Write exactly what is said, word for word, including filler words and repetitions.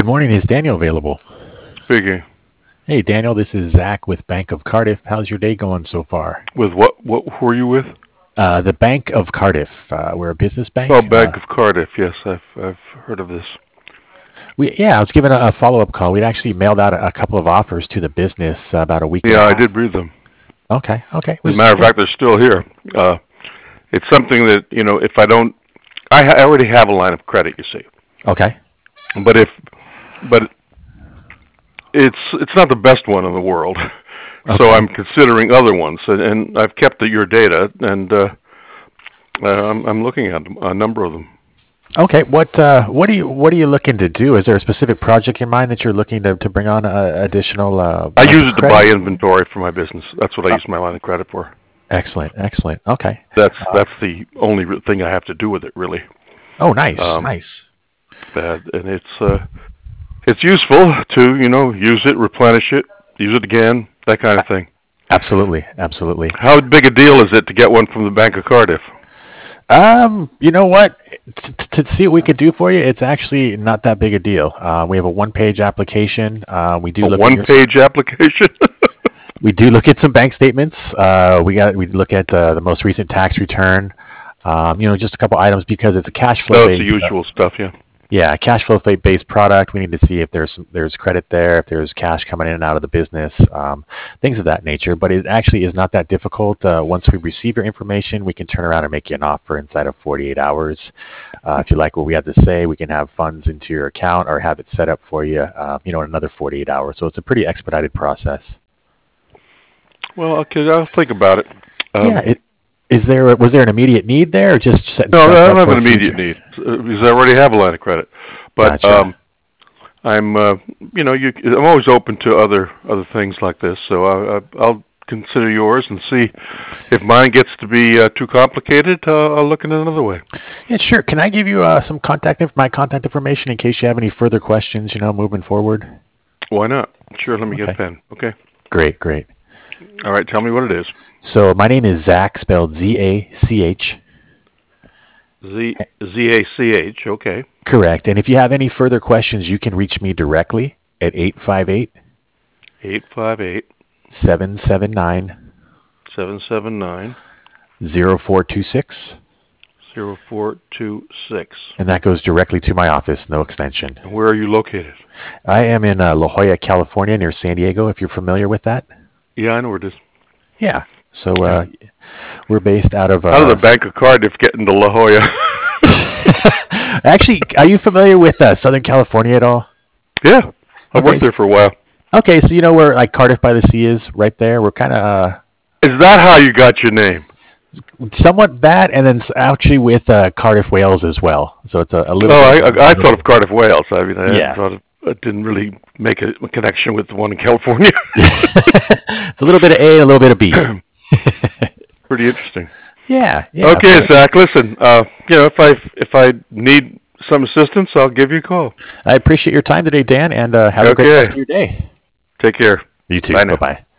morning. Is Daniel available? Speaking. Hey, Daniel, this is Zach with Bank of Cardiff. How's your day going so far? With what? What? Who are you with? Uh, the Bank of Cardiff. Uh, we're a business bank. Oh, Bank Uh, of Cardiff. Yes, I've I've heard of this. we yeah, I was given a, a follow-up call. We'd actually mailed out a, a couple of offers to the business uh, about a week and Yeah, a I half. did read them. Okay, okay. As a Was matter of fact, they're still here. Uh, it's something that you know. If I don't, I, ha- I already have a line of credit. You see, okay, but if, but it's it's not the best one in the world. So okay, I'm considering other ones, and, and I've kept the, your data, and uh, uh, I'm, I'm looking at them, a number of them. okay. What uh, what are you what are you looking to do? Is there a specific project in mind that you're looking to, to bring on uh, additional uh, I lines use of it to buy credit? inventory for my business. That's what I Uh, use my line of credit for. excellent, excellent. Okay. That's Uh, that's the only re- thing I have to do with it, really. oh, nice, Um, nice. that, and it's uh, it's useful to you know use it, replenish it, use it again, that kind of thing. Absolutely, absolutely. How big a deal is it to get one from the Bank of Cardiff? Um, you know what? T- t- to see what we could do for you, it's actually not that big a deal. Uh, we have a one-page application. Uh, we do A look at your, one-page application? we do look at some bank statements. Uh, we got, we look at uh, the most recent tax return. Um, you know, just a couple items because it's a cash flow No, it's the based. Uh, usual stuff, yeah. yeah, cash flow fa- based product. We need to see if there's some, there's credit there, if there's cash coming in and out of the business, um, things of that nature. But it actually is not that difficult. Uh, once we receive your information, we can turn around and make you an offer inside of forty-eight hours. Uh, if you like what we have to say, we can have funds into your account or have it set up for you, uh, you know, in another forty-eight hours. So it's a pretty expedited process. Well, okay, I'll think about it. Yeah. Um, It, is there was there an immediate need there, or just setting no, stuff I don't up have for an immediate future? need uh, because I already have a line of credit. But Gotcha. um, I'm, uh, you know, you, I'm always open to other other things like this. So I, I, I'll consider yours and see if mine gets to be uh, too complicated. Uh, I'll look in another way. Yeah, sure. Can I give you uh, some contact inf- my contact information in case you have any further questions? You know, moving forward. Why not? Sure. Let me get a Okay. pen. Okay. Great, great. All right. Tell me what it is. So my name is Zach, spelled Z A C H. Z Z A C H. Okay. Correct. And if you have any further questions, you can reach me directly at eight five eight, Eight five eight seven seven nine, seven seven nine zero four two six. zero four two six. And that goes directly to my office, no extension. And where are you located? I am in uh, La Jolla, California, near San Diego, if you're familiar with that. Yeah, I know where it is. Yeah. So Yeah. uh, we're based out of. How did Uh, the Bank of Cardiff get into La Jolla? actually, are you familiar with uh, Southern California at all? Yeah, I Okay. worked there s- for a while. Okay, so you know where like Cardiff by the Sea is, right there. We're kind of uh, Is that how you got your name? somewhat that, and then s- actually with uh, Cardiff, Wales as well. So it's a, a little Oh, bit I of a, I, a I thought little. of Cardiff, Wales. I mean, I hadn't Yeah, thought of. I didn't really make a, a connection with the one in California. it's a little bit of A, and a little bit of B. Pretty interesting. Yeah, yeah. Okay, So Zach. Listen, uh, you know, if I if I need some assistance, I'll give you a call. I appreciate your time today, Dan, and uh, have a great rest Okay. of your day. Take care. You too. Bye Bye now. bye.